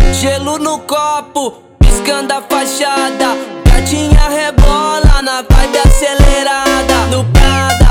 Gelo no copo, piscando a fachada. Gatinha rebola na vibe acelerada. No Prada,